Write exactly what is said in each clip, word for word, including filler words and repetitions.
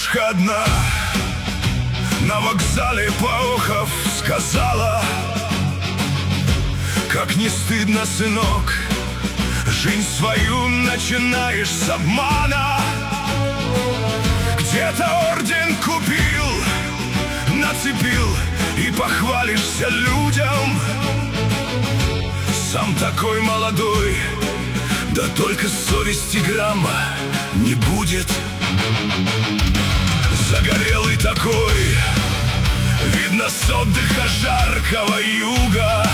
Старушка одна на вокзале поохов сказала: как не стыдно, сынок, жизнь свою начинаешь с обмана. Где-то орден купил, нацепил и похвалишься людям. Сам такой молодой, да только совести грамма не будет. Загорелый такой, видно с отдыха жаркого юга.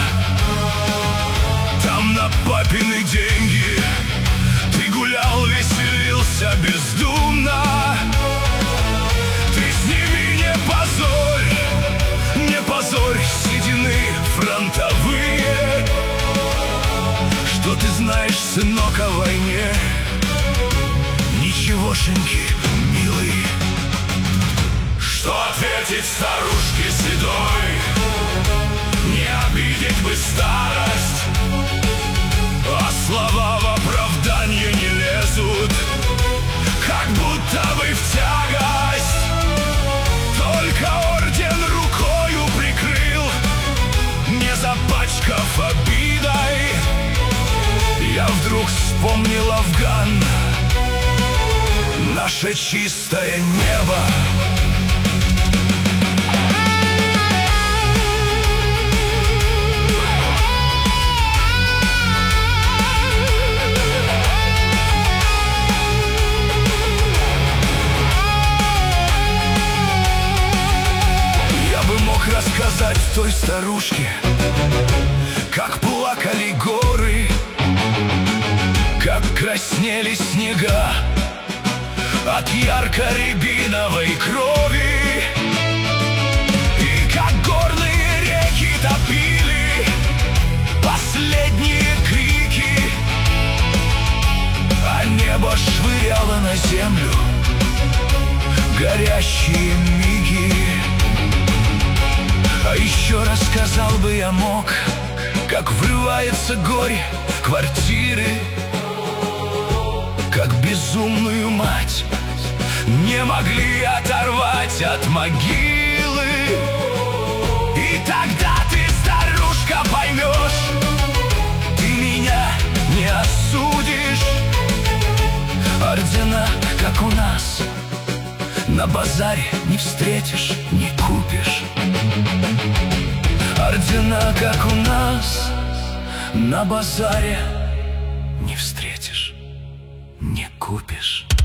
Там на папины деньги ты гулял, веселился бездумно. Ты с ними не позорь, не позорь седины фронтовые. Что ты знаешь, сынок, о войне? Ничегошеньки, милый. Что ответить старушке седой? Не обидеть бы старость, а слова в оправдание не лезут, как будто бы в тягость. Только орден рукою прикрыл, не запачкав обидой. Я вдруг вспомнил Афган, наше чистое небо. Я бы мог рассказать той старушке, как плакали горы, как краснели снега от ярко-рябиновой крови, и как горные реки топили последние крики, а небо швыряло на землю горящие миги. А еще рассказал бы я мог, как врывается горе в квартиры, как безумную мать не могли оторвать от могилы. И тогда ты, старушка, поймешь, ты меня не осудишь. Ордена, как у нас, на базаре не встретишь, не купишь. Ордена, как у нас, на базаре не встретишь, не купишь.